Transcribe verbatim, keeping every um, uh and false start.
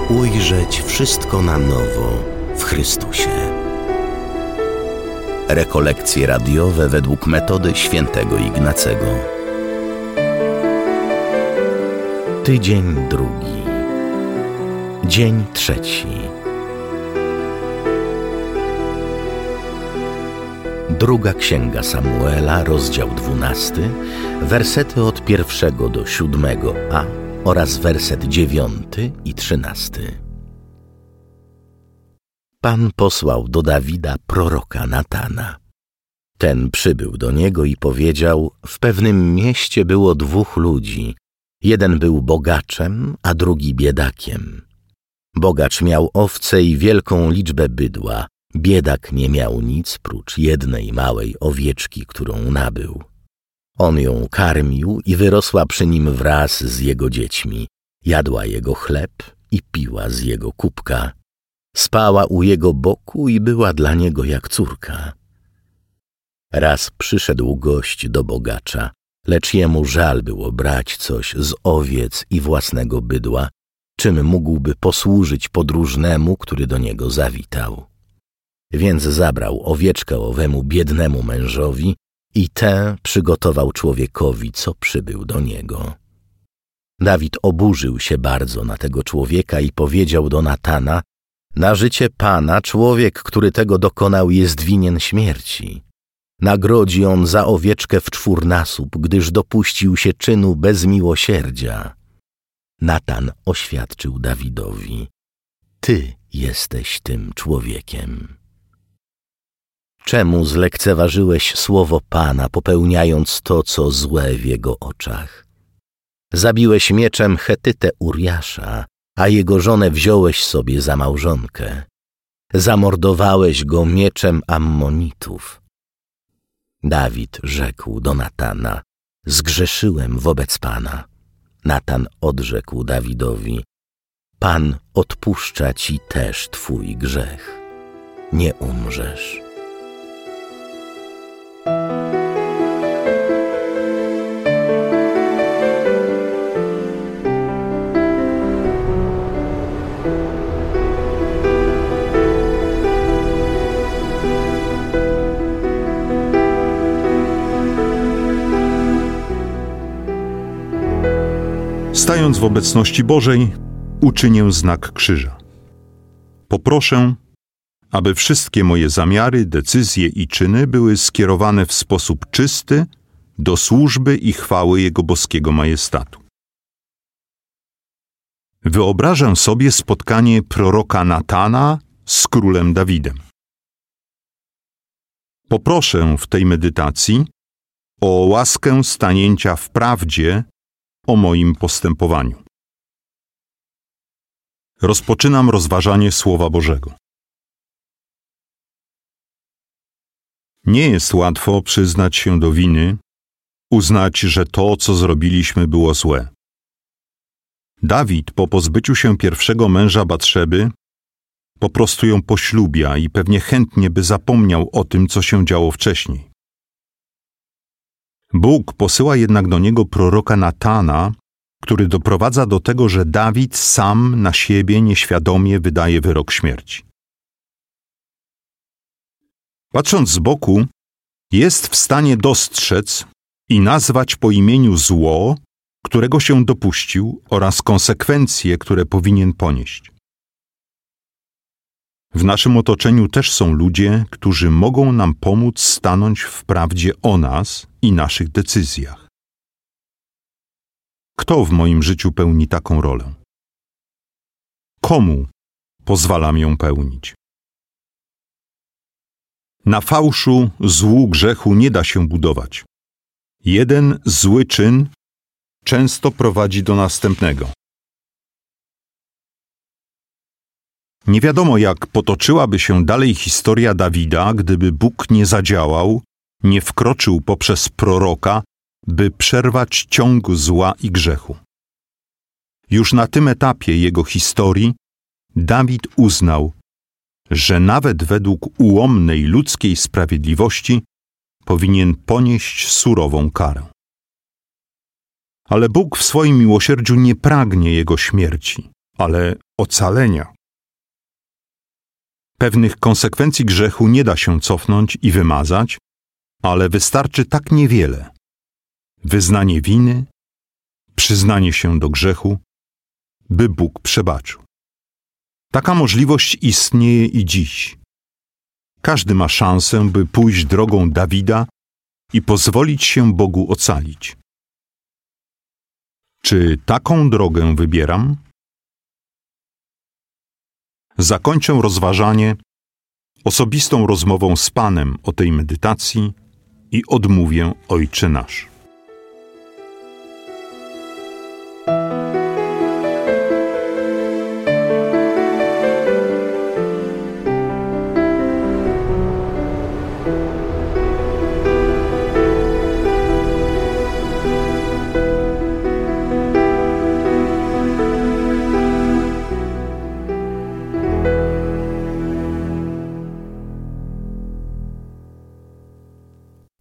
ujrzeć wszystko na nowo w Chrystusie. Rekolekcje radiowe według metody świętego Ignacego. Tydzień drugi. Dzień trzeci. Druga Księga Samuela, rozdział dwunasty, wersety od pierwszego do siódmego a oraz werset dziewiąty i trzynasty. Pan posłał do Dawida proroka Natana. Ten przybył do niego i powiedział: w pewnym mieście było dwóch ludzi. Jeden był bogaczem, a drugi biedakiem. Bogacz miał owce i wielką liczbę bydła. Biedak nie miał nic prócz jednej małej owieczki, którą nabył. On ją karmił i wyrosła przy nim wraz z jego dziećmi. Jadła jego chleb i piła z jego kubka. Spała u jego boku i była dla niego jak córka. Raz przyszedł gość do bogacza, lecz jemu żal było brać coś z owiec i własnego bydła, czym mógłby posłużyć podróżnemu, który do niego zawitał. Więc zabrał owieczkę owemu biednemu mężowi i tę przygotował człowiekowi, co przybył do niego. Dawid oburzył się bardzo na tego człowieka i powiedział do Natana: na życie Pana człowiek, który tego dokonał, jest winien śmierci. Nagrodzi on za owieczkę w czwórnasób, gdyż dopuścił się czynu bez miłosierdzia. Natan oświadczył Dawidowi: ty jesteś tym człowiekiem. Czemu zlekceważyłeś słowo Pana, popełniając to, co złe w jego oczach? Zabiłeś mieczem Chetytę Uriasza, a jego żonę wziąłeś sobie za małżonkę. Zamordowałeś go mieczem Ammonitów. Dawid rzekł do Natana: zgrzeszyłem wobec Pana. Natan odrzekł Dawidowi: Pan odpuszcza ci też twój grzech. Nie umrzesz. Stając w obecności Bożej, uczynię znak krzyża. Poproszę, aby wszystkie moje zamiary, decyzje i czyny były skierowane w sposób czysty do służby i chwały Jego boskiego majestatu. Wyobrażam sobie spotkanie proroka Natana z królem Dawidem. Poproszę w tej medytacji o łaskę stanięcia w prawdzie o moim postępowaniu. Rozpoczynam rozważanie Słowa Bożego. Nie jest łatwo przyznać się do winy, uznać, że to, co zrobiliśmy, było złe. Dawid po pozbyciu się pierwszego męża Batszeby po prostu ją poślubia i pewnie chętnie by zapomniał o tym, co się działo wcześniej. Bóg posyła jednak do niego proroka Natana, który doprowadza do tego, że Dawid sam na siebie nieświadomie wydaje wyrok śmierci. Patrząc z boku, jest w stanie dostrzec i nazwać po imieniu zło, którego się dopuścił, oraz konsekwencje, które powinien ponieść. W naszym otoczeniu też są ludzie, którzy mogą nam pomóc stanąć w prawdzie o nas i naszych decyzjach. Kto w moim życiu pełni taką rolę? Komu pozwalam ją pełnić? Na fałszu, złu, grzechu nie da się budować. Jeden zły czyn często prowadzi do następnego. Nie wiadomo, jak potoczyłaby się dalej historia Dawida, gdyby Bóg nie zadziałał, nie wkroczył poprzez proroka, by przerwać ciąg zła i grzechu. Już na tym etapie jego historii Dawid uznał, że nawet według ułomnej ludzkiej sprawiedliwości powinien ponieść surową karę. Ale Bóg w swoim miłosierdziu nie pragnie jego śmierci. ale ocalenia. Pewnych konsekwencji grzechu nie da się cofnąć i wymazać, ale wystarczy tak niewiele. Wyznanie winy, przyznanie się do grzechu, by Bóg przebaczył. Taka możliwość istnieje i dziś. Każdy ma szansę, by pójść drogą Dawida i pozwolić się Bogu ocalić. Czy taką drogę wybieram? Zakończę rozważanie osobistą rozmową z Panem o tej medytacji i odmówię Ojcze Nasz.